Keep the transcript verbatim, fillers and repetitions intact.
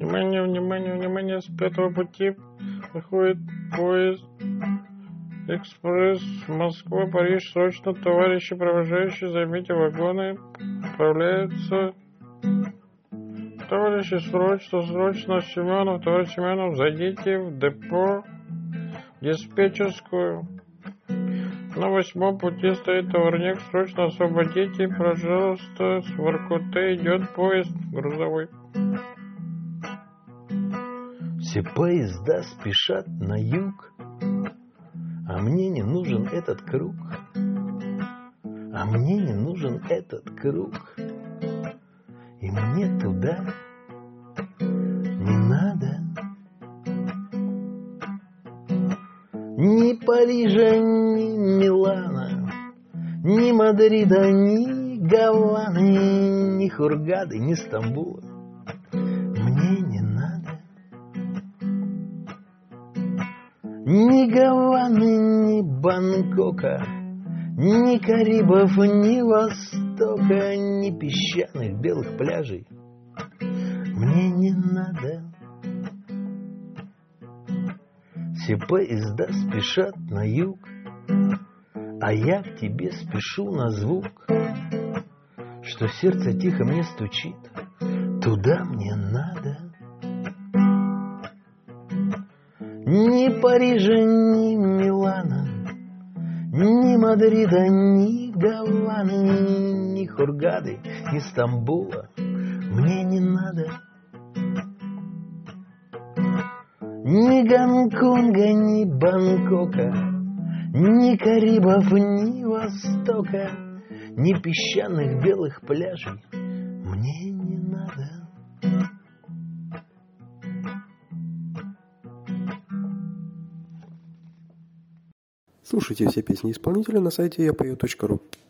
Внимание, внимание, внимание, с пятого пути выходит поезд экспресс Москва, Париж. Срочно, товарищи провожающие, займите вагоны. Отправляются. Товарищи, срочно, срочно, Семенов, товарищ Семенов, зайдите в депо, диспетчерскую. На восьмом пути стоит товарняк, срочно освободите, пожалуйста, с Воркуты идет поезд грузовой. Все поезда спешат на юг, а мне не нужен этот круг, а мне не нужен этот круг, и мне туда не надо. Ни Парижа, ни Милана, ни Мадрида, ни Гаваны, ни Хургады, ни Стамбула мне не надо. Ни Гаваны, ни Бангкока, ни Карибов, ни Востока, ни песчаных белых пляжей мне не надо. Все поезда спешат на юг, а я к тебе спешу на звук, что сердце тихо мне стучит, туда мне надо. Ни Парижа, ни Милана, ни Мадрида, ни Гаваны, ни Хургады, ни Стамбула мне не надо. Ни Гонконга, ни Бангкока, ни Карибов, ни Востока, ни песчаных белых пляжей мне не надо. Слушайте все песни исполнителя на сайте я пою точка ру.